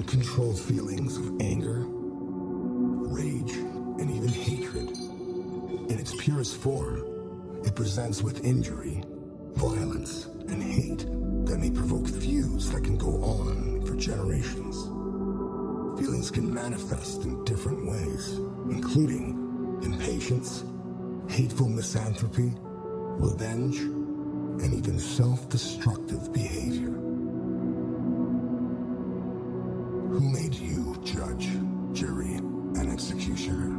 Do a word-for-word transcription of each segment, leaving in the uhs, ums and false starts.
uncontrolled feelings of anger, rage, and even hatred. In its purest form, it presents with injury, violence, and hate that may provoke feuds that can go on for generations. Feelings can manifest in different ways, including impatience, hateful misanthropy, revenge, and even self-destructive behavior. Who made you judge, jury, and executioner?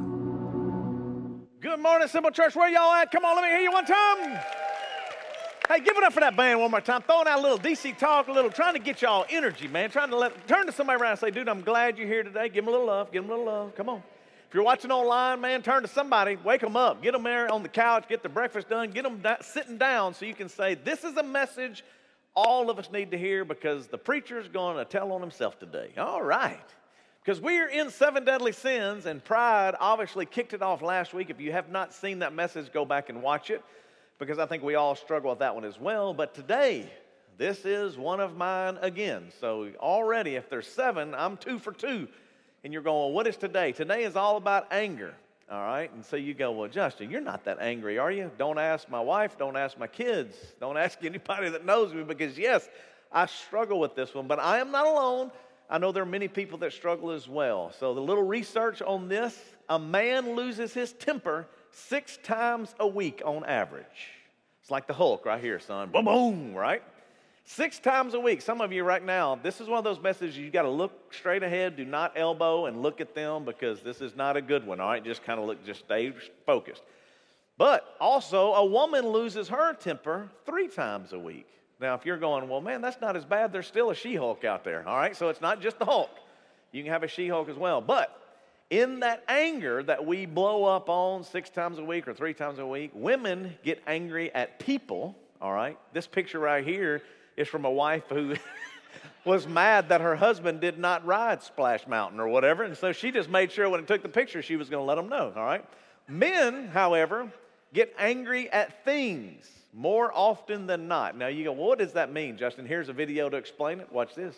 Good morning, Simple Church. Where y'all at? Come on, let me hear you one time. Hey, give it up for that band one more time. Throwing out a little D C talk, a little, trying to get y'all energy, man. Trying to let, turn to somebody around and say, dude, I'm glad you're here today. Give them a little love. Give them a little love. Come on. If you're watching online, man, turn to somebody. Wake them up. Get them there on the couch. Get the breakfast done. Get them da- sitting down so you can say, this is a message all of us need to hear because the preacher's going to tell on himself today. All right. Because we're in seven deadly sins, and pride obviously kicked it off last week. If you have not seen that message, go back and watch it, because I think we all struggle with that one as well. But today, this is one of mine again. So already, if there's seven, I'm two for two. And you're going, well, what is today? Today is all about anger, all right? And so you go, well, Justin, you're not that angry, are you? Don't ask my wife. Don't ask my kids. Don't ask anybody that knows me, because, yes, I struggle with this one. But I am not alone. I know there are many people that struggle as well. So the little research on this, a man loses his temper six times a week on average. It's like the Hulk right here, son. Boom, boom, right? Six times a week. Some of you right now, this is one of those messages you got to look straight ahead. Do not elbow and look at them, because this is not a good one, all right? Just kind of look, just stay focused. But also, a woman loses her temper three times a week. Now, if you're going, well, man, that's not as bad. There's still a She-Hulk out there, all right? So it's not just the Hulk. You can have a She-Hulk as well. But in that anger that we blow up on six times a week or three times a week, women get angry at people, all right? This picture right here is from a wife who was mad that her husband did not ride Splash Mountain or whatever, and so she just made sure when it took the picture she was going to let him know, all right? Men, however, get angry at things more often than not. Now you go, well, what does that mean, Justin? Here's a video to explain it. Watch this.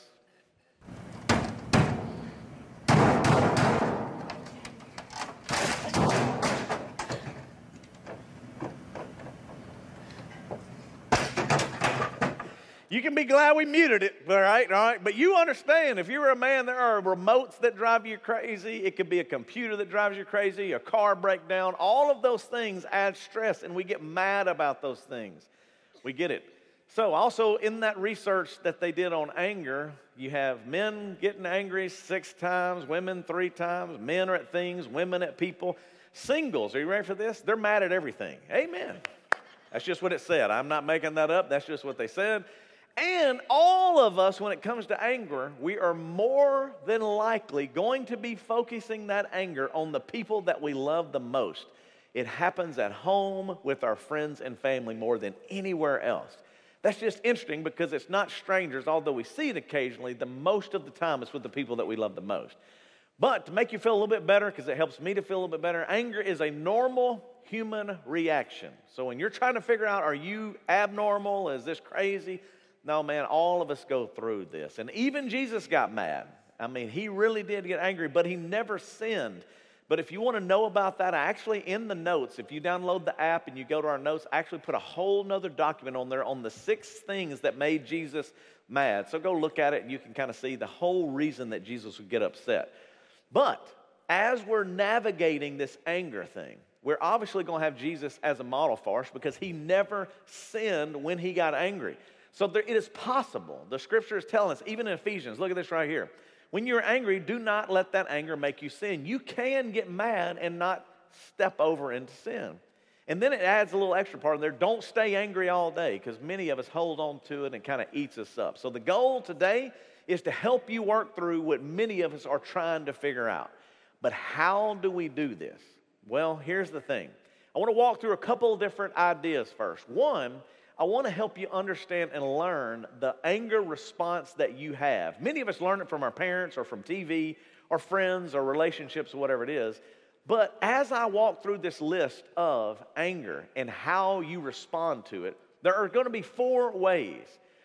You can be glad we muted it, all right, all right? But you understand, if you're a man, there are remotes that drive you crazy. It could be a computer that drives you crazy, a car breakdown. All of those things add stress, and we get mad about those things. We get it. So also in that research that they did on anger, you have men getting angry six times, women three times. Men are at things, women at people. Singles, are you ready for this? They're mad at everything. Amen. That's just what it said. I'm not making that up. That's just what they said. And all of us, when it comes to anger, we are more than likely going to be focusing that anger on the people that we love the most. It happens at home with our friends and family more than anywhere else. That's just interesting, because it's not strangers, although we see it occasionally. The most of the time it's with the people that we love the most. But to make you feel a little bit better, because it helps me to feel a little bit better, anger is a normal human reaction. So when you're trying to figure out, are you abnormal? Is this crazy? No, man, all of us go through this. And even Jesus got mad. I mean, he really did get angry, but he never sinned. But if you want to know about that, I actually, in the notes, if you download the app and you go to our notes, I actually put a whole nother document on there on the six things that made Jesus mad. So go look at it, and you can kind of see the whole reason that Jesus would get upset. But as we're navigating this anger thing, we're obviously going to have Jesus as a model for us, because he never sinned when he got angry. So there, it is possible. The scripture is telling us, even in Ephesians, look at this right here. When you're angry, do not let that anger make you sin. You can get mad and not step over into sin. And then it adds a little extra part in there. Don't stay angry all day, because many of us hold on to it and kind of eats us up. So the goal today is to help you work through what many of us are trying to figure out. But how do we do this? Well, here's the thing. I want to walk through a couple of different ideas first. One, I want to help you understand and learn the anger response that you have. Many of us learn it from our parents or from T V or friends or relationships or whatever it is. But as I walk through this list of anger and how you respond to it, there are going to be four ways.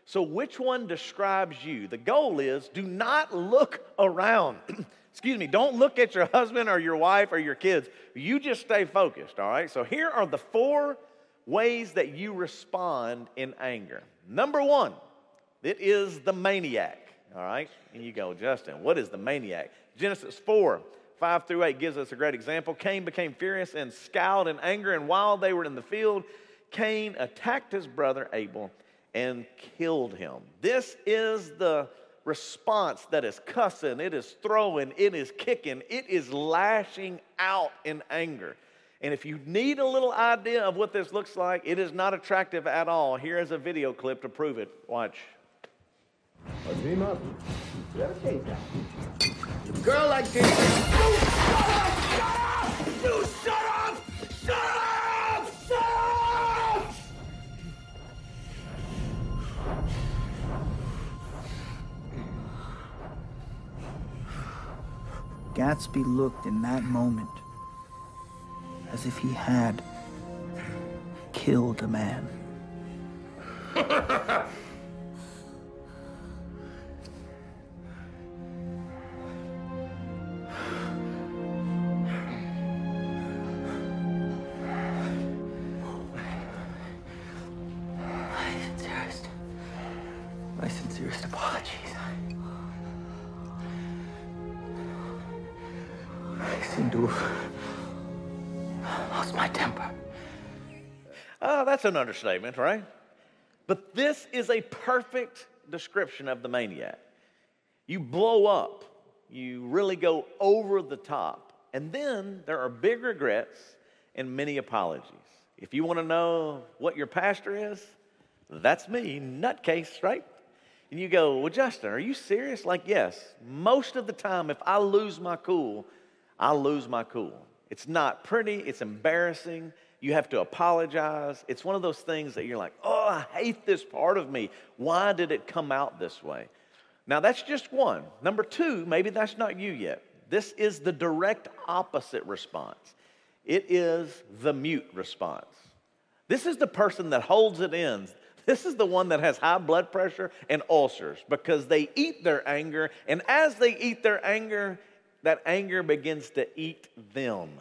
So which one describes you? The goal is do not look around. Excuse me, don't look at your husband or your wife or your kids. You just stay focused, all right? So here are the four ways that you respond in anger. Number one, it is the maniac, all right? And you go, Justin, what is the maniac? Genesis four, five through eight gives us a great example. Cain became furious and scowled in anger, and while they were in the field, Cain attacked his brother Abel and killed him. This is the response that is cussing, it is throwing, it is kicking, it is lashing out in anger. And if you need a little idea of what this looks like, it is not attractive at all. Here is a video clip to prove it. Watch. Let's beam up. You have a case now. A girl like this. You shut up! Shut up! You shut up! Shut up! Shut up! Gatsby looked in that moment as if he had killed a man. My sincerest apologies. I seem to have lost my temper. Oh, that's an understatement, right? But this is a perfect description of the maniac. You blow up. You really go over the top. And then there are big regrets and many apologies. If you want to know what your pastor is, that's me, nutcase, right? And you go, well, Justin, are you serious? Like, yes, most of the time, if I lose my cool, I'll lose my cool. It's not pretty, it's embarrassing. You have to apologize. It's one of those things that you're like, oh, I hate this part of me. Why did it come out this way? Now, that's just one. Number two, maybe that's not you yet. This is the direct opposite response. It is the mute response. This is the person that holds it in. This is the one that has high blood pressure and ulcers because they eat their anger, and as they eat their anger, that anger begins to eat them.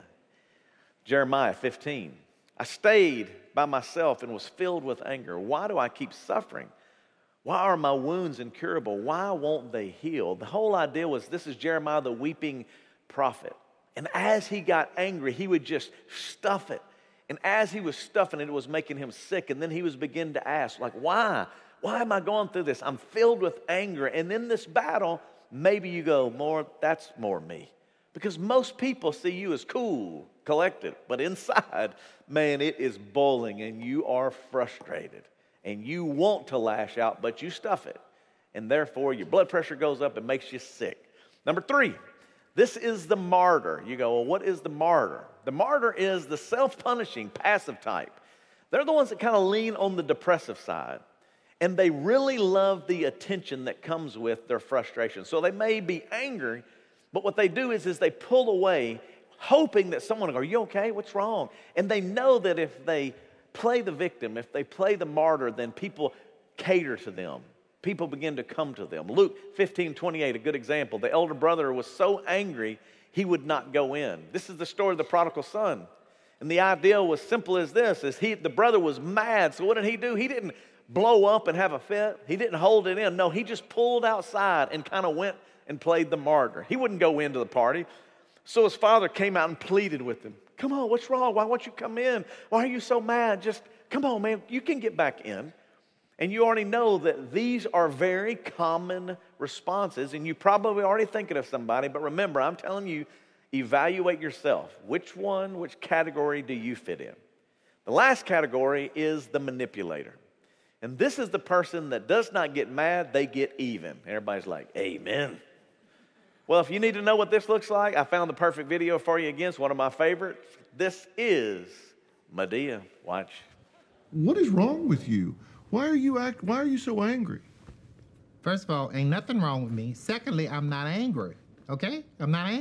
Jeremiah fifteen, I stayed by myself and was filled with anger. Why do I keep suffering? Why are my wounds incurable? Why won't they heal? The whole idea was this is Jeremiah the weeping prophet. And as he got angry, he would just stuff it. And as he was stuffing it, it was making him sick. And then he was beginning to ask, like, why? Why am I going through this? I'm filled with anger. And in this battle, maybe you go, more, that's more me. Because most people see you as cool, collected. But inside, man, it is boiling and you are frustrated. And you want to lash out, but you stuff it. And therefore, your blood pressure goes up and makes you sick. Number three, this is the martyr. You go, well, what is the martyr? The martyr is the self-punishing, passive type. They're the ones that kind of lean on the depressive side. And they really love the attention that comes with their frustration. So they may be angry, but what they do is, is they pull away, hoping that someone will go, are you okay? What's wrong? And they know that if they play the victim, if they play the martyr, then people cater to them. People begin to come to them. Luke fifteen twenty-eight, a good example. The elder brother was so angry, he would not go in. This is the story of the prodigal son. And the idea was simple as this, is he, the brother was mad. So what did he do? He didn't blow up and have a fit. He didn't hold it in. No, he just pulled outside and kind of went and played the martyr. He wouldn't go into the party. So his father came out and pleaded with him. Come on, what's wrong? Why won't you come in? Why are you so mad? Just come on, man. You can get back in. And you already know that these are very common responses, and you probably already thinking of somebody, but remember, I'm telling you, evaluate yourself. Which one, which category do you fit in? The last category is the manipulator. And this is the person that does not get mad, they get even. Everybody's like, amen. Well, if you need to know what this looks like, I found the perfect video for you again. It's one of my favorites. This is Madea. Watch. What is wrong with you? Why are you act? Why are you so angry? First of all, ain't nothing wrong with me. Secondly, I'm not angry. Okay? I'm not angry.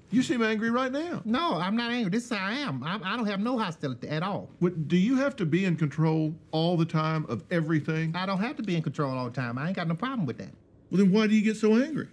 You seem angry right now. No, I'm not angry. This is how I am. I'm, I don't have no hostility at all. What, do you have to be in control all the time of everything? I don't have to be in control all the time. I ain't got no problem with that. Well, then why do you get so angry?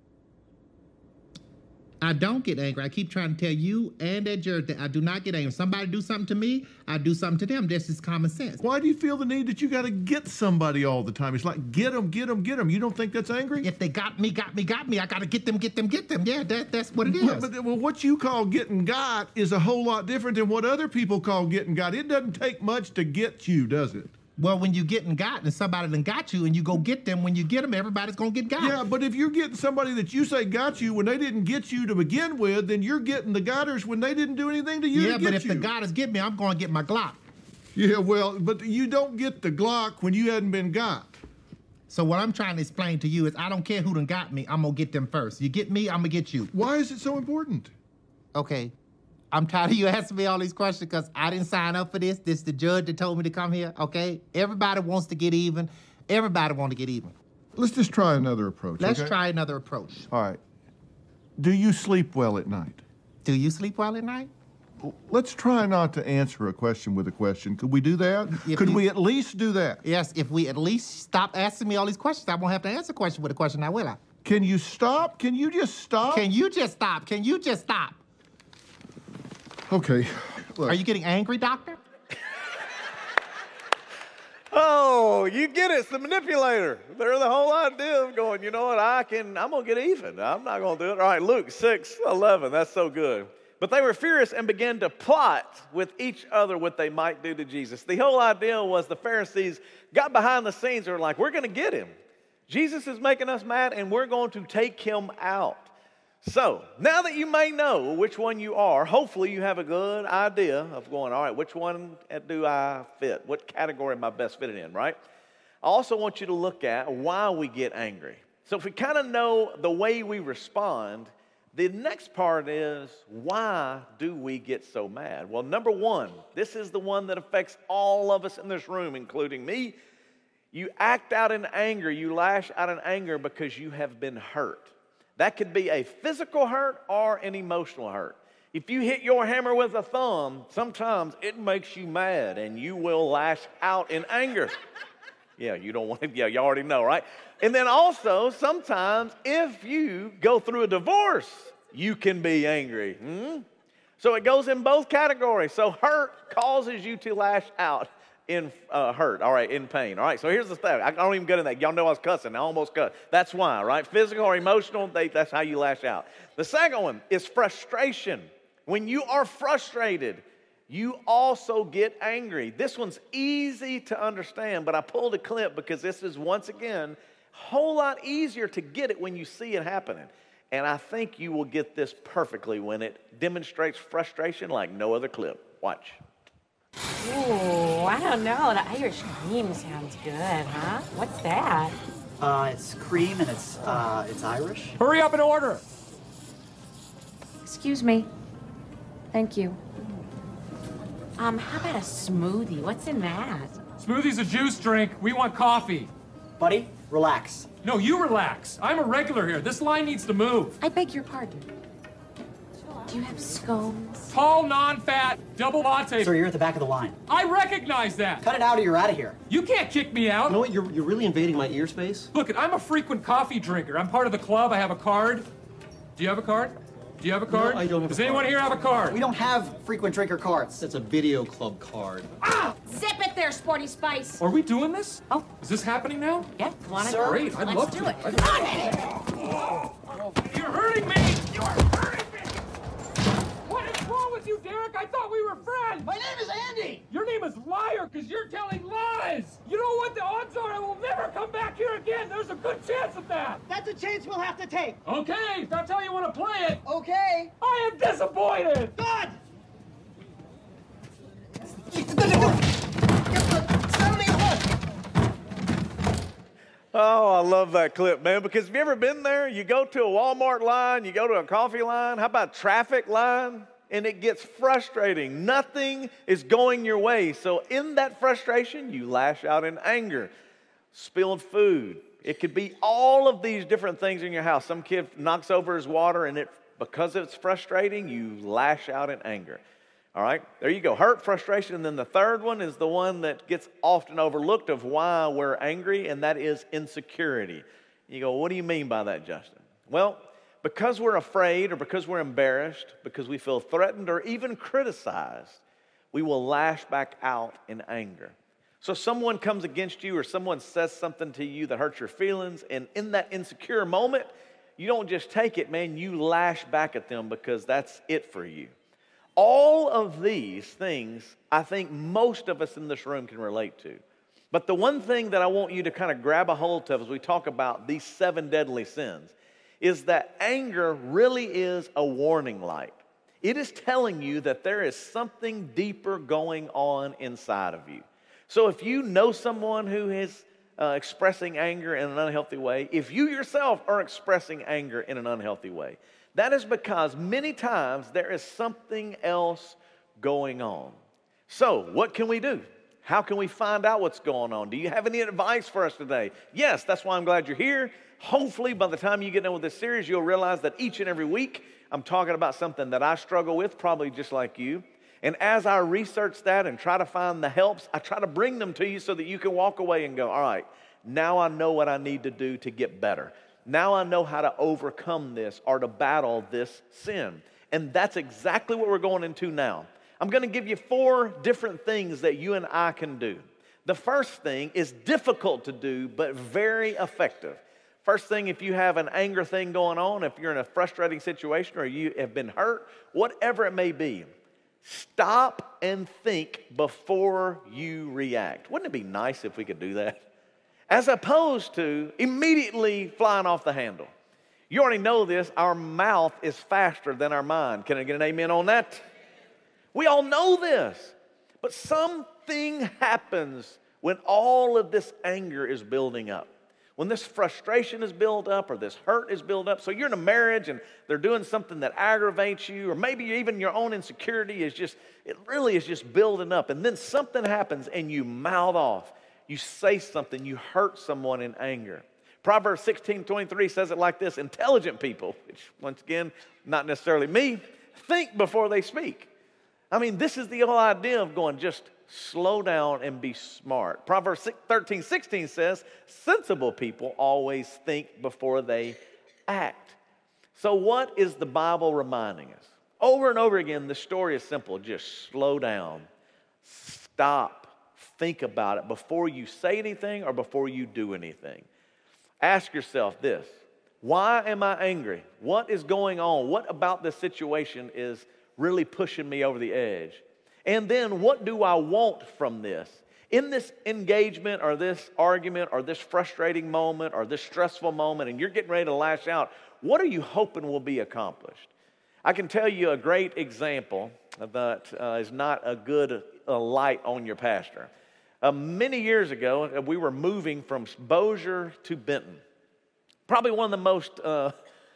I don't get angry. I keep trying to tell you and that Jared that I do not get angry. If somebody do something to me, I do something to them. That's just common sense. Why do you feel the need that you got to get somebody all the time? It's like, get them, get them, get them. You don't think that's angry? If they got me, got me, got me, I got to get them, get them, get them. Yeah, that, that's what it is. Well, but well, what you call getting got is a whole lot different than what other people call getting got. It doesn't take much to get you, does it? Well, when you getting got and somebody done got you and you go get them, when you get them, everybody's going to get got. Yeah, but if you're getting somebody that you say got you when they didn't get you to begin with, then you're getting the gotters when they didn't do anything to you Yeah, to get but if you. the gotters get me, I'm going to get my Glock. Yeah, well, but you don't get the Glock when you hadn't been got. So what I'm trying to explain to you is I don't care who done got me, I'm going to get them first. You get me, I'm going to get you. Why is it so important? Okay. I'm tired of you asking me all these questions because I didn't sign up for this. This is the judge that told me to come here, okay? Everybody wants to get even. Everybody wants to get even. Let's just try another approach, Let's okay? try another approach. All right. Do you sleep well at night? Do you sleep well at night? Let's try not to answer a question with a question. Could we do that? If Could you- we at least do that? Yes, if we at least stop asking me all these questions, I won't have to answer a question with a question now, will I? Can you stop? Can you just stop? Can you just stop? Can you just stop? Okay. Look. Are you getting angry, doctor? Oh, you get it. It's the manipulator. They're the whole idea of going, you know what, I can, I'm going to get even. I'm not going to do it. All right, Luke six eleven. That's so good. But they were furious and began to plot with each other what they might do to Jesus. The whole idea was the Pharisees got behind the scenes. They were like, we're going to get him. Jesus is making us mad, and we're going to take him out. So, now that you may know which one you are, hopefully you have a good idea of going, all right, which one do I fit? What category am I best fitted in, right? I also want you to look at why we get angry. So if we kind of know the way we respond, the next part is, why do we get so mad? Well, number one, this is the one that affects all of us in this room, including me. You act out in anger, you lash out in anger because you have been hurt. That could be a physical hurt or an emotional hurt. If you hit your hammer with a thumb, sometimes it makes you mad and you will lash out in anger. Yeah, you don't want to, yeah, you already know, right? And then also, sometimes if you go through a divorce, you can be angry. Hmm? So it goes in both categories. So hurt causes you to lash out in uh, hurt, all right, in pain. All right, so here's the thing. I don't even get in that. Y'all know I was cussing. I almost cut. That's why, right? Physical or emotional, they, that's how you lash out. The second one is frustration. When you are frustrated, you also get angry. This one's easy to understand, but I pulled a clip because this is, once again, a whole lot easier to get it when you see it happening. And I think you will get this perfectly when it demonstrates frustration like no other clip. Watch. Ooh, I don't know. The Irish cream sounds good, huh? What's that? Uh, it's cream and it's, uh, it's Irish. Hurry up and order! Excuse me. Thank you. Um, how about a smoothie? What's in that? Smoothie's a juice drink. We want coffee. Buddy, relax. No, you relax. I'm a regular here. This line needs to move. I beg your pardon. Do you have scones? Tall, non-fat, double latte. Sir, you're at the back of the line. I recognize that. Cut it out or you're out of here. You can't kick me out. You know what? You're, you're really invading my ear space. Look, I'm a frequent coffee drinker. I'm part of the club. I have a card. Do you have a card? Do you have a card? No, I don't have Does a anyone card. here have a card? We don't have frequent drinker cards. That's a video club card. Ah! Zip it there, Sporty Spice! Are we doing this? Oh. Is this happening now? Yeah, wanna Sir? Great, I'd Let's love do to. it. I'd- You're hurting me! You're hurting me! What is wrong with you, Derek? I thought we were friends! My name is Andy! Your name is Liar because you're telling lies! You know what the odds are? I will never come back here again! There's a good chance of that! That's a chance we'll have to take. Okay, if that's how you want to play it, Okay. I am disappointed! Good! Oh, I love that clip, man, because have you ever been there? You go to a Walmart line, you go to a coffee line, how about traffic line? And it gets frustrating. Nothing is going your way. So in that frustration, you lash out in anger. Spilled food. It could be all of these different things in your house. Some kid knocks over his water and it because it's frustrating, you lash out in anger. All right, there you go. Hurt, frustration, and then the third one is the one that gets often overlooked of why we're angry, and that is insecurity. You go, what do you mean by that, Justin? Well, because we're afraid or because we're embarrassed, because we feel threatened or even criticized, we will lash back out in anger. So someone comes against you or someone says something to you that hurts your feelings, and in that insecure moment, you don't just take it, man, you lash back at them because that's it for you. All of these things, I think most of us in this room can relate to. But the one thing that I want you to kind of grab a hold of as we talk about these seven deadly sins is that anger really is a warning light. It is telling you that there is something deeper going on inside of you. So if you know someone who is uh, expressing anger in an unhealthy way, if you yourself are expressing anger in an unhealthy way, that is because many times there is something else going on. So what can we do? How can we find out what's going on? Do you have any advice for us today? Yes, that's why I'm glad you're here. Hopefully by the time you get done with this series, you'll realize that each and every week I'm talking about something that I struggle with, probably just like you. And as I research that and try to find the helps, I try to bring them to you so that you can walk away and go, all right, now I know what I need to do to get better. Now I know how to overcome this or to battle this sin. And that's exactly what we're going into now. I'm going to give you four different things that you and I can do. The first thing is difficult to do, but very effective. First thing, if you have an anger thing going on, if you're in a frustrating situation or you have been hurt, whatever it may be, stop and think before you react. Wouldn't it be nice if we could do that? As opposed to immediately flying off the handle. You already know this, our mouth is faster than our mind. Can I get an amen on that? We all know this, but something happens when all of this anger is building up. When this frustration is built up or this hurt is built up. So you're in a marriage and they're doing something that aggravates you, or maybe even your own insecurity is just, it really is just building up. And then something happens and you mouth off. You say something, you hurt someone in anger. Proverbs sixteen twenty-three says it like this: intelligent people, which once again, not necessarily me, think before they speak. I mean, this is the whole idea of going, just slow down and be smart. Proverbs thirteen sixteen says, sensible people always think before they act. So what is the Bible reminding us? Over and over again, the story is simple. Just slow down, stop. Think about it before you say anything or before you do anything. Ask yourself this: why am I angry? What is going on? What about this situation is really pushing me over the edge? And then what do I want from this? In this engagement or this argument or this frustrating moment or this stressful moment, and you're getting ready to lash out, what are you hoping will be accomplished? I can tell you a great example that uh, is not a good uh, light on your pastor. Uh, many years ago, we were moving from Bossier to Benton. Probably one of the most uh,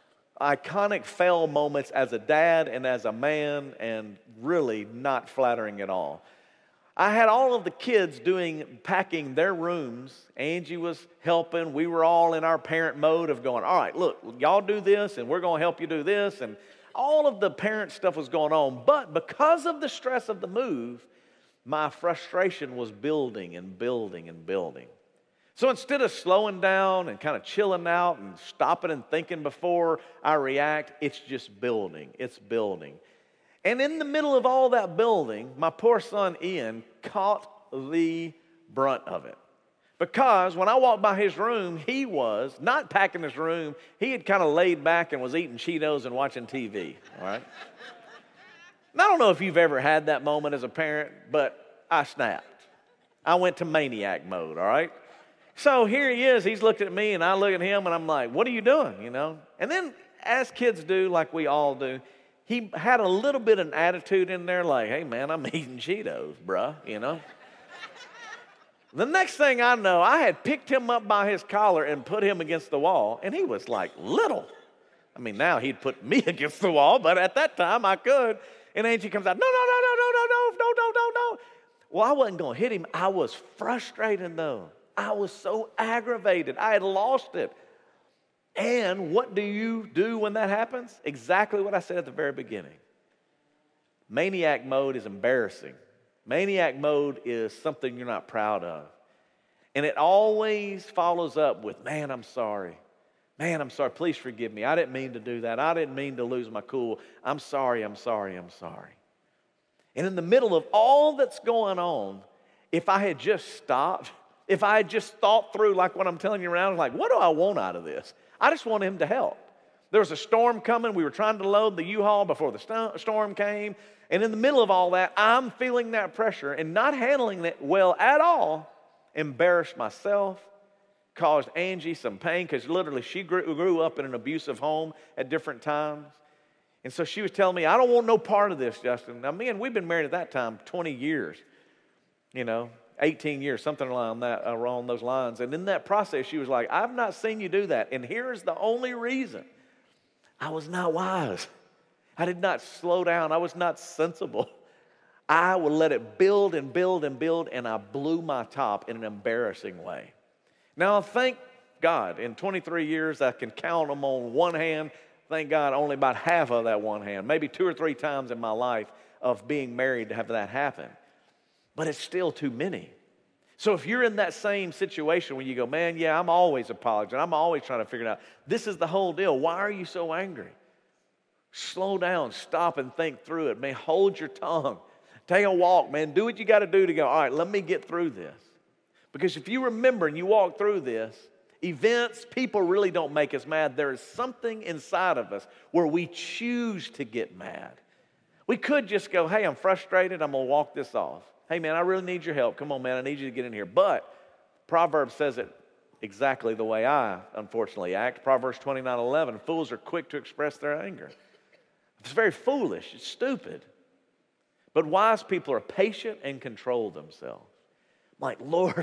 iconic fail moments as a dad and as a man, and really not flattering at all. I had all of the kids doing, packing their rooms. Angie was helping. We were all in our parent mode of going, all right, look, y'all do this, and we're going to help you do this. And all of the parent stuff was going on. But because of the stress of the move, my frustration was building and building and building. So instead of slowing down and kind of chilling out and stopping and thinking before I react, it's just building. It's building. And in the middle of all that building, my poor son Ian caught the brunt of it. Because when I walked by his room, he was not packing his room. He had kind of laid back and was eating Cheetos and watching T V, all right? And I don't know if you've ever had that moment as a parent, but I snapped. I went to maniac mode, all right? So here he is. He's looking at me, and I look at him, and I'm like, what are you doing, you know? And then as kids do, like we all do, he had a little bit of an attitude in there like, hey, man, I'm eating Cheetos, bruh, you know? The next thing I know, I had picked him up by his collar and put him against the wall, and he was like little. I mean, now he'd put me against the wall, but at that time I could. And Angie comes out, no, no, no, no, no, no, no, no, no, no. Well, I wasn't going to hit him. I was frustrated, though. I was so aggravated. I had lost it. And what do you do when that happens? Exactly what I said at the very beginning. Maniac mode is embarrassing. Maniac mode is something you're not proud of. And it always follows up with, man, I'm sorry. Man, I'm sorry. Please forgive me. I didn't mean to do that. I didn't mean to lose my cool. I'm sorry, I'm sorry, I'm sorry. And in the middle of all that's going on, if I had just stopped, if I had just thought through like what I'm telling you around, like, what do I want out of this? I just want him to help. There was a storm coming. We were trying to load the U-Haul before the st- storm came. And in the middle of all that, I'm feeling that pressure and not handling it well at all. Embarrassed myself, caused Angie some pain because literally she grew, grew up in an abusive home at different times. And so she was telling me, I don't want no part of this, Justin. Now, me and we've been married at that time twenty years, you know, eighteen years, something along that, along those lines. And in that process, she was like, I've not seen you do that. And here's the only reason. I was not wise. I did not slow down. I was not sensible. I would let it build and build and build, and I blew my top in an embarrassing way. Now, thank God, in twenty-three years, I can count them on one hand. Thank God, only about half of that one hand, maybe two or three times in my life of being married to have that happen. But it's still too many. So if you're in that same situation where you go, man, yeah, I'm always apologizing. I'm always trying to figure it out. This is the whole deal. Why are you so angry? Slow down, stop and think through it. Man, hold your tongue. Take a walk, man. Do what you got to do to go, all right, let me get through this. Because if you remember and you walk through this, events, people really don't make us mad. There is something inside of us where we choose to get mad. We could just go, hey, I'm frustrated. I'm going to walk this off. Hey, man, I really need your help. Come on, man, I need you to get in here. But Proverbs says it exactly the way I, unfortunately, act. Proverbs twenty-nine eleven, fools are quick to express their anger. It's very foolish. It's stupid. But wise people are patient and control themselves. I'm like, Lord,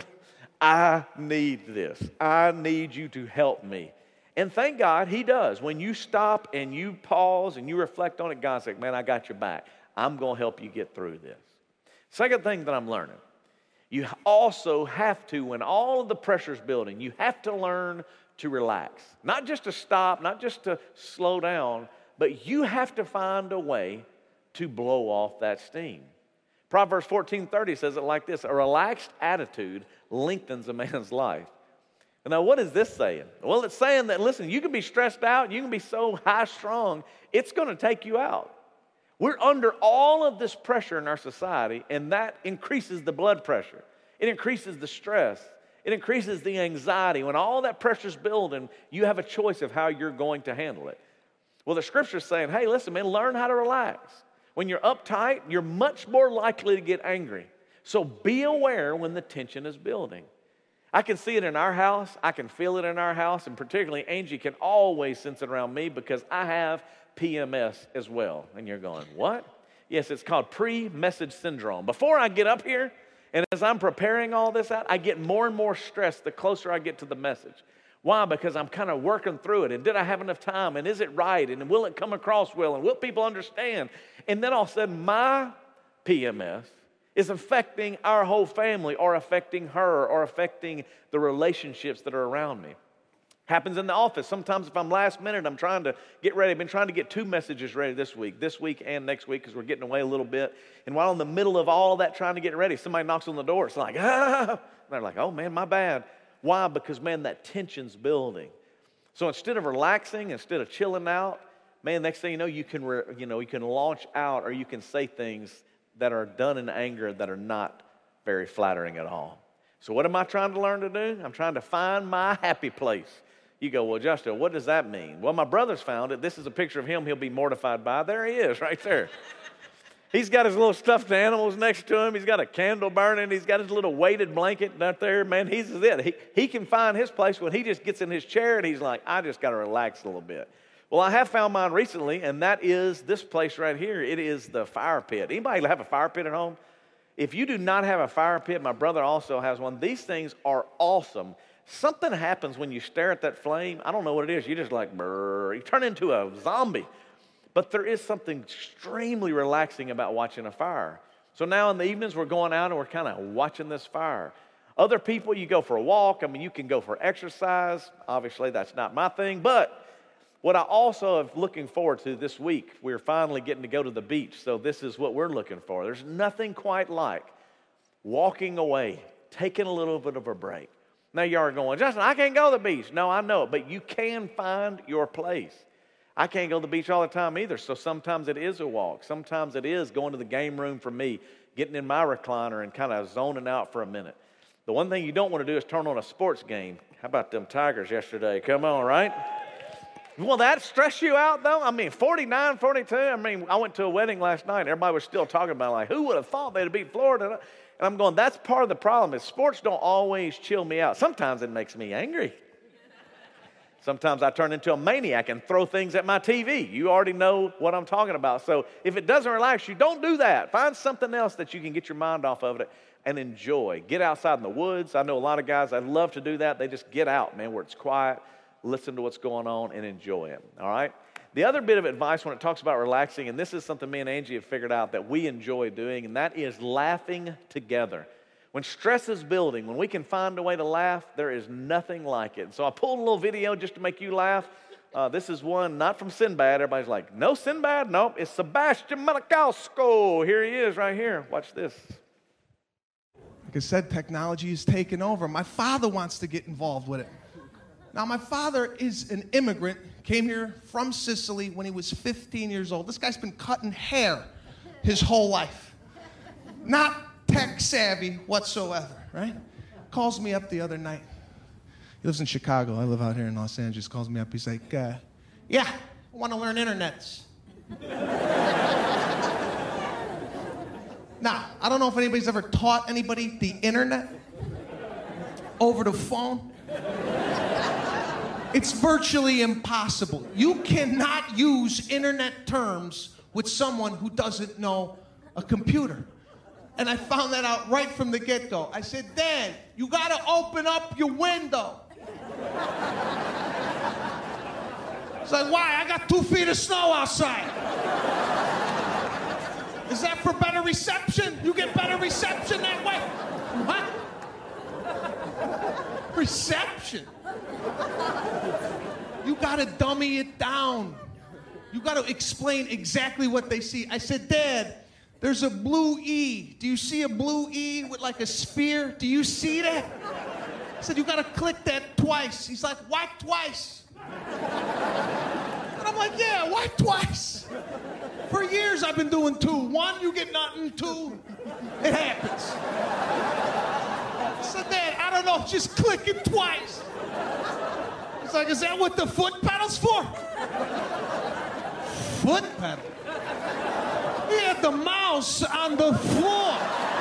I need this. I need you to help me. And thank God he does. When you stop and you pause and you reflect on it, God's like, man, I got your back. I'm going to help you get through this. Second thing that I'm learning, you also have to, when all of the pressure's building, you have to learn to relax. Not just to stop, not just to slow down, but you have to find a way to blow off that steam. Proverbs fourteen thirty says it like this, a relaxed attitude lengthens a man's life. And now what is this saying? Well, it's saying that, listen, you can be stressed out, you can be so high strung, it's going to take you out. We're under all of this pressure in our society, and that increases the blood pressure. It increases the stress. It increases the anxiety. When all that pressure's building, you have a choice of how you're going to handle it. Well, the scripture's saying, hey, listen, man, learn how to relax. When you're uptight, you're much more likely to get angry. So be aware when the tension is building. I can see it in our house. I can feel it in our house. And particularly, Angie can always sense it around me because I have P M S as well. And you're going, what? Yes, it's called pre-message syndrome. Before I get up here, and as I'm preparing all this out, I get more and more stressed the closer I get to the message. Why? Because I'm kind of working through it. And did I have enough time? And is it right? And will it come across well? And will people understand? And then all of a sudden, my P M S is affecting our whole family or affecting her or affecting the relationships that are around me. Happens in the office. Sometimes if I'm last minute, I'm trying to get ready. I've been trying to get two messages ready this week, this week and next week because we're getting away a little bit. And while in the middle of all that trying to get ready, somebody knocks on the door. It's like, ah! And they're like, oh man, my bad. Why? Because, man, that tension's building. So instead of relaxing, instead of chilling out, man, next thing you know, you can, re, you know, you can launch out or you can say things that are done in anger that are not very flattering at all. So what am I trying to learn to do? I'm trying to find my happy place. You go, well, Justin, what does that mean? Well, my brother's found it. This is a picture of him he'll be mortified by. There he is, right there. He's got his little stuffed animals next to him. He's got a candle burning. He's got his little weighted blanket out there. Man, he's it. He, he can find his place when he just gets in his chair and he's like, I just got to relax a little bit. Well, I have found mine recently, and that is this place right here. It is the fire pit. Anybody have a fire pit at home? If you do not have a fire pit, my brother also has one. These things are awesome. Something happens when you stare at that flame. I don't know what it is. You just like, brrr. You turn into a zombie. But there is something extremely relaxing about watching a fire. So now in the evenings, we're going out and we're kind of watching this fire. Other people, you go for a walk. I mean, you can go for exercise. Obviously, that's not my thing. But what I also am looking forward to this week, we're finally getting to go to the beach. So this is what we're looking for. There's nothing quite like walking away, taking a little bit of a break. Now you are going, Justin, I can't go to the beach. No, I know it, but you can find your place. I can't go to the beach all the time either, so sometimes it is a walk. Sometimes it is going to the game room for me, getting in my recliner and kind of zoning out for a minute. The one thing you don't want to do is turn on a sports game. How about them Tigers yesterday? Come on, right? Will that stress you out, though? I mean, forty-nine, forty-two. I mean, I went to a wedding last night. Everybody was still talking about, like, who would have thought they'd beat Florida? And I'm going, that's part of the problem is sports don't always chill me out. Sometimes it makes me angry. Sometimes I turn into a maniac and throw things at my T V. You already know what I'm talking about. So if it doesn't relax you, don't do that. Find something else that you can get your mind off of it and enjoy. Get outside in the woods. I know a lot of guys that love to do that. They just get out, man, where it's quiet, listen to what's going on, and enjoy it, all right? The other bit of advice when it talks about relaxing, and this is something me and Angie have figured out that we enjoy doing, and that is laughing together. When stress is building, when we can find a way to laugh, there is nothing like it. So I pulled a little video just to make you laugh. Uh, this is one not from Sinbad. Everybody's like, no Sinbad? Nope, it's Sebastian Maniscalco. Here he is right here. Watch this. Like I said, technology is taking over. My father wants to get involved with it. Now, my father is an immigrant, came here from Sicily when he was fifteen years old. This guy's been cutting hair his whole life. Not tech savvy whatsoever, right? Calls me up the other night. He lives in Chicago. I live out here in Los Angeles. Calls me up. He's like, uh, yeah, I want to learn internets. Now, I don't know if anybody's ever taught anybody the internet over the phone. It's virtually impossible. You cannot use internet terms with someone who doesn't know a computer. And I found that out right from the get-go. I said, Dad, you gotta open up your window. He's like, why? I got two feet of snow outside. Is that for better reception? You get better reception that way? What? Reception? You gotta dummy it down. You gotta explain exactly what they see. I said, Dad, there's a blue E. Do you see a blue E with like a sphere? Do you see that? I said, you gotta click that twice. He's like, why twice? And I'm like, yeah, why twice? For years I've been doing two. One, you get nothing. Two, it happens. I said, Dad, I don't know, just click it twice. He's like, is that what the foot pedal's for? Foot pedal? He had the mouse on the floor.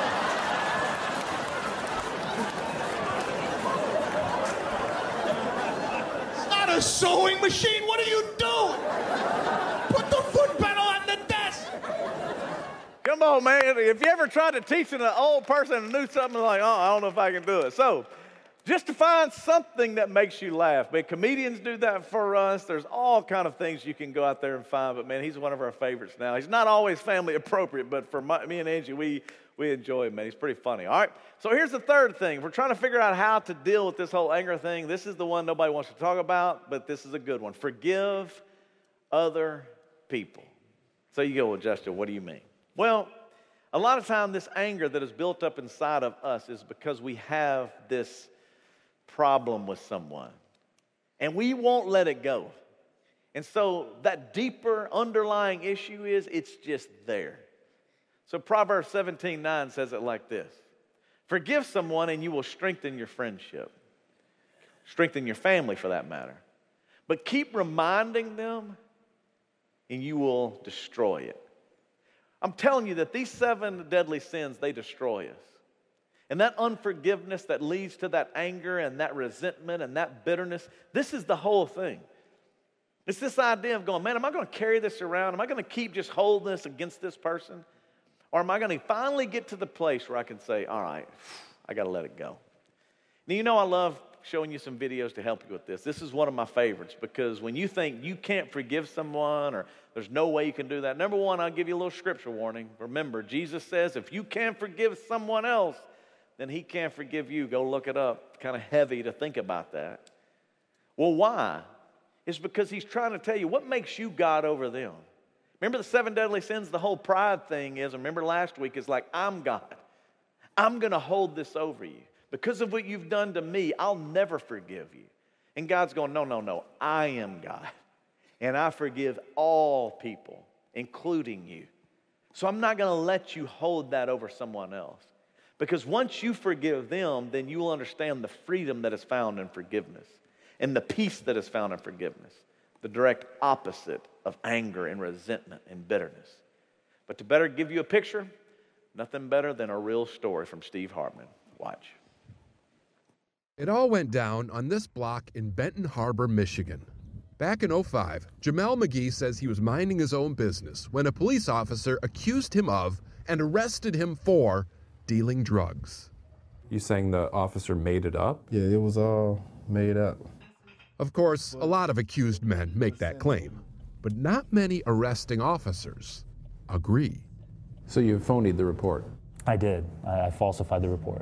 It's not a sewing machine. What are you doing? Put the foot pedal on the desk. Come on, man. If you ever tried to teach an old person to do something like, oh, I don't know if I can do it. So, just to find something that makes you laugh. Man, comedians do that for us. There's all kind of things you can go out there and find. But, man, he's one of our favorites now. He's not always family appropriate, but for my, me and Angie, we, we enjoy him, man. He's pretty funny. All right, so here's the third thing. We're trying to figure out how to deal with this whole anger thing. This is the one nobody wants to talk about, but this is a good one. Forgive other people. So you go, well, Justin, what do you mean? Well, a lot of time this anger that is built up inside of us is because we have this problem with someone, and we won't let it go. And so that deeper underlying issue is it's just there. So Proverbs seventeen nine says it like this: forgive someone and you will strengthen your friendship, strengthen your family for that matter. But keep reminding them and you will destroy it. I'm telling you that these seven deadly sins, they destroy us. And that unforgiveness that leads to that anger and that resentment and that bitterness, this is the whole thing. It's this idea of going, man, am I going to carry this around? Am I going to keep just holding this against this person? Or am I going to finally get to the place where I can say, all right, I got to let it go? Now, you know I love showing you some videos to help you with this. This is one of my favorites because when you think you can't forgive someone or there's no way you can do that, number one, I'll give you a little scripture warning. Remember, Jesus says if you can't forgive someone else, then he can't forgive you. Go look it up. Kind of heavy to think about that. Well, why? It's because he's trying to tell you what makes you God over them. Remember the seven deadly sins? The whole pride thing is, remember last week, is like, I'm God. I'm going to hold this over you. Because of what you've done to me, I'll never forgive you. And God's going, no, no, no, I am God. And I forgive all people, including you. So I'm not going to let you hold that over someone else. Because once you forgive them, then you will understand the freedom that is found in forgiveness and the peace that is found in forgiveness, the direct opposite of anger and resentment and bitterness. But to better give you a picture, nothing better than a real story from Steve Hartman. Watch. It all went down on this block in Benton Harbor, Michigan. Back in oh five, Jamel McGee says he was minding his own business when a police officer accused him of and arrested him for dealing drugs. You saying the officer made it up? Yeah, it was all made up. Of course, a lot of accused men make that claim, but not many arresting officers agree. So you phonied the report? I did. I, I falsified the report.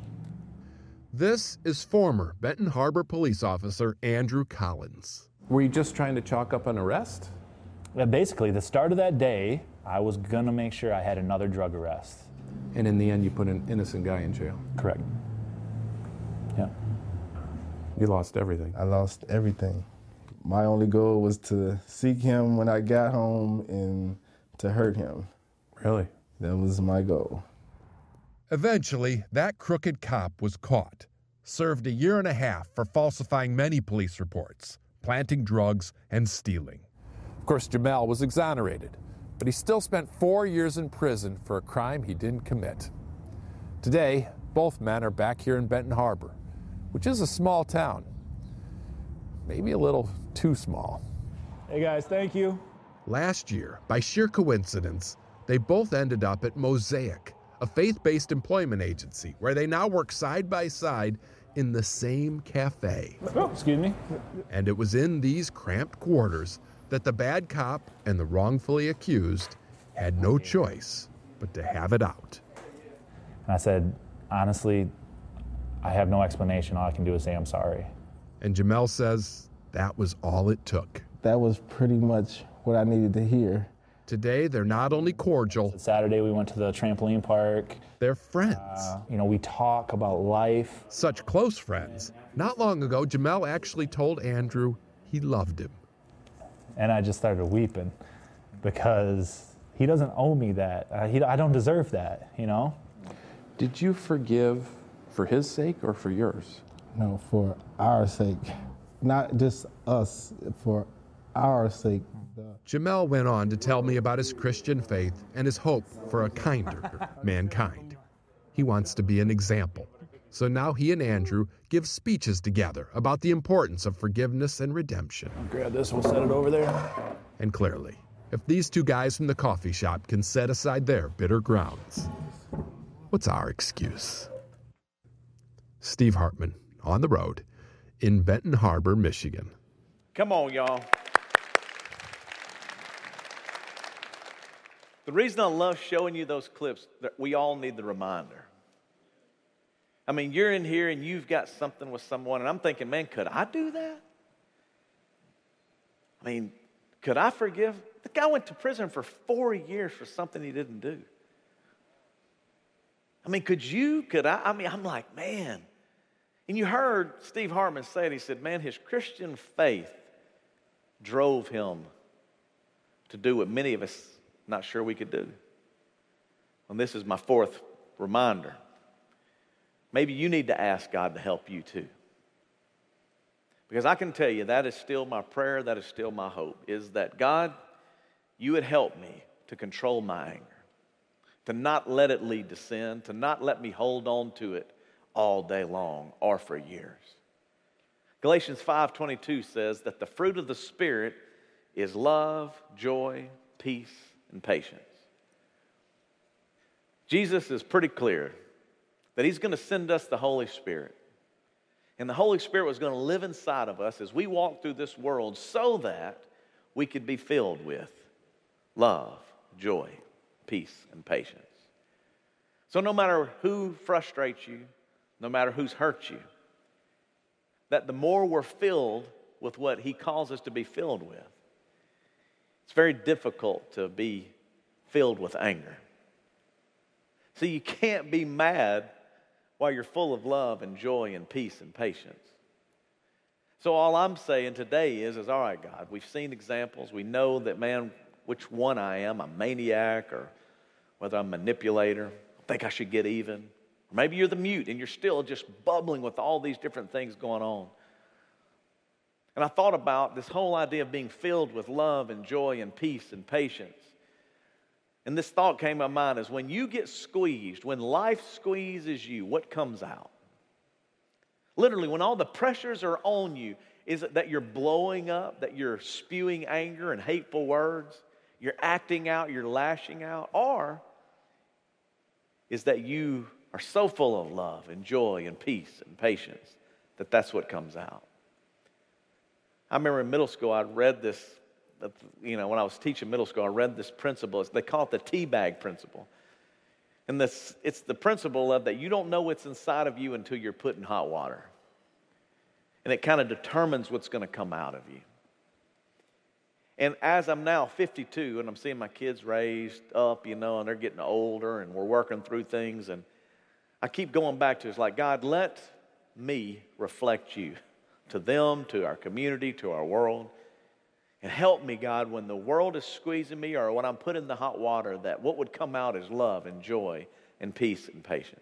This is former Benton Harbor police officer Andrew Collins. Were you just trying to chalk up an arrest? Yeah, basically, the start of that day, I was going to make sure I had another drug arrest. And in the end, you put an innocent guy in jail? Correct. Yeah. You lost everything. I lost everything. My only goal was to seek him when I got home and to hurt him. Really? That was my goal. Eventually, that crooked cop was caught, served a year and a half for falsifying many police reports, planting drugs, and stealing. Of course, Jamel was exonerated, but he still spent four years in prison for a crime he didn't commit. Today, both men are back here in Benton Harbor, which is a small town. Maybe a little too small. Hey guys, thank you. Last year, by sheer coincidence, they both ended up at Mosaic, a faith-based employment agency where they now work side by side in the same cafe. Oh, excuse me. And it was in these cramped quarters that the bad cop and the wrongfully accused had no choice but to have it out. And I said, honestly, I have no explanation. All I can do is say I'm sorry. And Jamel says that was all it took. That was pretty much what I needed to hear. Today, they're not only cordial. Saturday, we went to the trampoline park. They're friends. Uh, you know, we talk about life. Such close friends. Not long ago, Jamel actually told Andrew he loved him. And I just started weeping because he doesn't owe me that. Uh, he, I don't deserve that, you know? Did you forgive for his sake or for yours? No, for our sake. Not just us, for our sake. Jamel went on to tell me about his Christian faith and his hope for a kinder mankind. He wants to be an example. So now he and Andrew give speeches together about the importance of forgiveness and redemption. I'll grab this, we'll set it over there. And clearly, if these two guys from the coffee shop can set aside their bitter grounds, what's our excuse? Steve Hartman, on the road, in Benton Harbor, Michigan. Come on, y'all. The reason I love showing you those clips, that we all need the reminder. I mean, you're in here and you've got something with someone, and I'm thinking, man, could I do that? I mean, could I forgive? The guy went to prison for four years for something he didn't do. I mean, could you, could I? I mean, I'm like, man. And you heard Steve Hartman say it. He said, man, his Christian faith drove him to do what many of us not sure we could do. And this is my fourth reminder. Maybe you need to ask God to help you too. Because I can tell you that is still my prayer, that is still my hope, is that God, you would help me to control my anger, to not let it lead to sin, to not let me hold on to it all day long or for years. Galatians five twenty-two says that the fruit of the Spirit is love, joy, peace, and patience. Jesus is pretty clear that he's going to send us the Holy Spirit. And the Holy Spirit was going to live inside of us as we walk through this world so that we could be filled with love, joy, peace, and patience. So no matter who frustrates you, no matter who's hurt you, that the more we're filled with what he calls us to be filled with, it's very difficult to be filled with anger. See, you can't be mad while you're full of love and joy and peace and patience. So all I'm saying today is, is all right, God, we've seen examples. We know that, man, which one I am, a maniac or whether I'm a manipulator. I think I should get even. Or maybe you're the mute and you're still just bubbling with all these different things going on. And I thought about this whole idea of being filled with love and joy and peace and patience. And this thought came to my mind is when you get squeezed, when life squeezes you, what comes out? Literally, when all the pressures are on you, is it that you're blowing up, that you're spewing anger and hateful words, you're acting out, you're lashing out, or is that you are so full of love and joy and peace and patience that that's what comes out? I remember in middle school, I read this, you know, when I was teaching middle school, I read this principle. They call it the tea bag principle. And this, it's the principle of that you don't know what's inside of you until you're put in hot water. And it kind of determines what's going to come out of you. And as I'm now fifty-two and I'm seeing my kids raised up, you know, and they're getting older and we're working through things, and I keep going back to it's like, God, let me reflect you to them, to our community, to our world. And help me, God, when the world is squeezing me or when I'm put in the hot water, that what would come out is love and joy and peace and patience,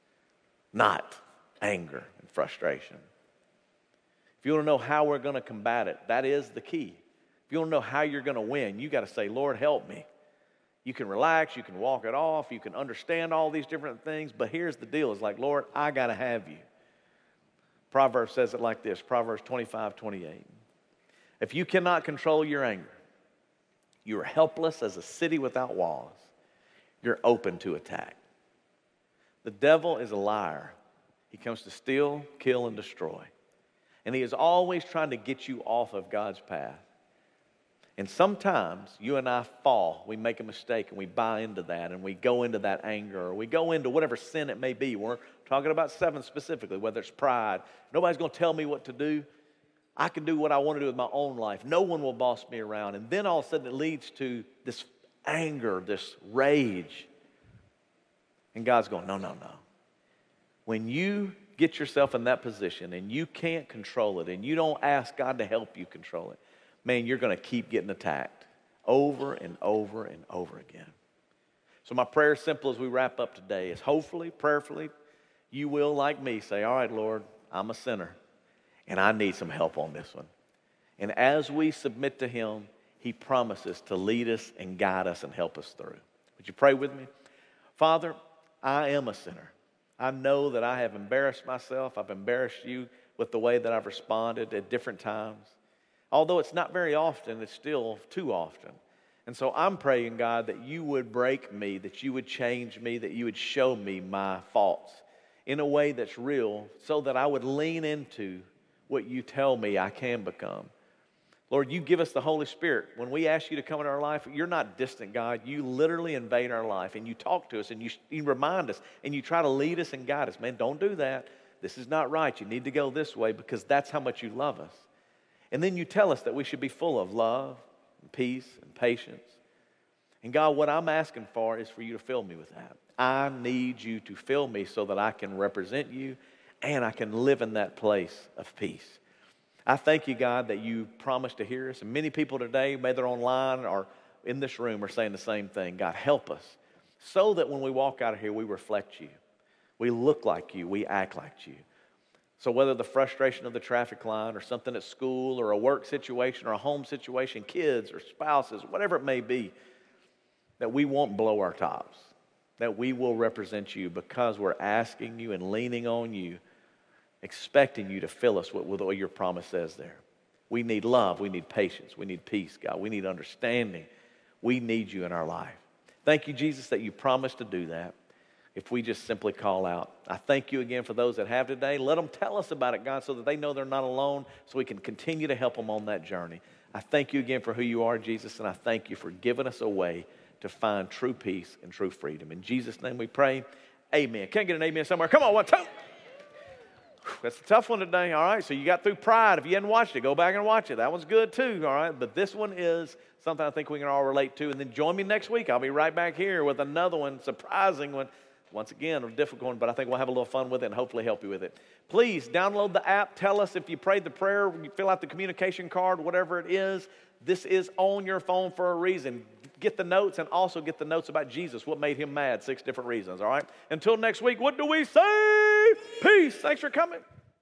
not anger and frustration. If you want to know how we're going to combat it, that is the key. If you want to know how you're going to win, you got to say, Lord, help me. You can relax, you can walk it off, you can understand all these different things, but here's the deal. It's like, Lord, I got to have you. Proverbs says it like this, Proverbs twenty-five twenty-eight. If you cannot control your anger, you are helpless as a city without walls. You're open to attack. The devil is a liar. He comes to steal, kill, and destroy. And he is always trying to get you off of God's path. And sometimes you and I fall. We make a mistake and we buy into that and we go into that anger or we go into whatever sin it may be. We're talking about seven specifically, whether it's pride. Nobody's going to tell me what to do. I can do what I want to do with my own life. No one will boss me around. And then all of a sudden it leads to this anger, this rage. And God's going, no, no, no. When you get yourself in that position and you can't control it and you don't ask God to help you control it, man, you're going to keep getting attacked over and over and over again. So my prayer, simple as we wrap up today, is hopefully, prayerfully, you will, like me, say, all right, Lord, I'm a sinner. And I need some help on this one. And as we submit to him, he promises to lead us and guide us and help us through. Would you pray with me? Father, I am a sinner. I know that I have embarrassed myself. I've embarrassed you with the way that I've responded at different times. Although it's not very often, it's still too often. And so I'm praying, God, that you would break me, that you would change me, that you would show me my faults in a way that's real so that I would lean into what you tell me I can become. Lord, you give us the Holy Spirit. When we ask you to come into our life, you're not distant, God. You literally invade our life and you talk to us and you, you remind us and you try to lead us and guide us. Man, don't do that. This is not right. You need to go this way because that's how much you love us. And then you tell us that we should be full of love and peace and patience. And God, what I'm asking for is for you to fill me with that. I need you to fill me so that I can represent you and I can live in that place of peace. I thank you, God, that you promised to hear us. And many people today, whether they're online or in this room, are saying the same thing. God, help us so that when we walk out of here, we reflect you. We look like you. We act like you. So whether the frustration of the traffic line or something at school or a work situation or a home situation, kids or spouses, whatever it may be, that we won't blow our tops, that we will represent you because we're asking you and leaning on you, expecting you to fill us with, with what your promise says there. We need love. We need patience. We need peace, God. We need understanding. We need you in our life. Thank you, Jesus, that you promised to do that if we just simply call out. I thank you again for those that have today. Let them tell us about it, God, so that they know they're not alone, so we can continue to help them on that journey. I thank you again for who you are, Jesus, and I thank you for giving us a way to find true peace and true freedom. In Jesus' name we pray, Amen. Can't get an amen somewhere. Come on, one, two. That's a tough one today, all right? So you got through Pride. If you hadn't watched it, go back and watch it. That one's good too, all right? But this one is something I think we can all relate to. And then join me next week. I'll be right back here with another one, surprising one. Once again, a difficult one, but I think we'll have a little fun with it and hopefully help you with it. Please download the app. Tell us if you prayed the prayer. You fill out the communication card, whatever it is. This is on your phone for a reason. Get the notes and also get the notes about Jesus, what made him mad, six different reasons, all right? Until next week, what do we say? Peace. Thanks for coming.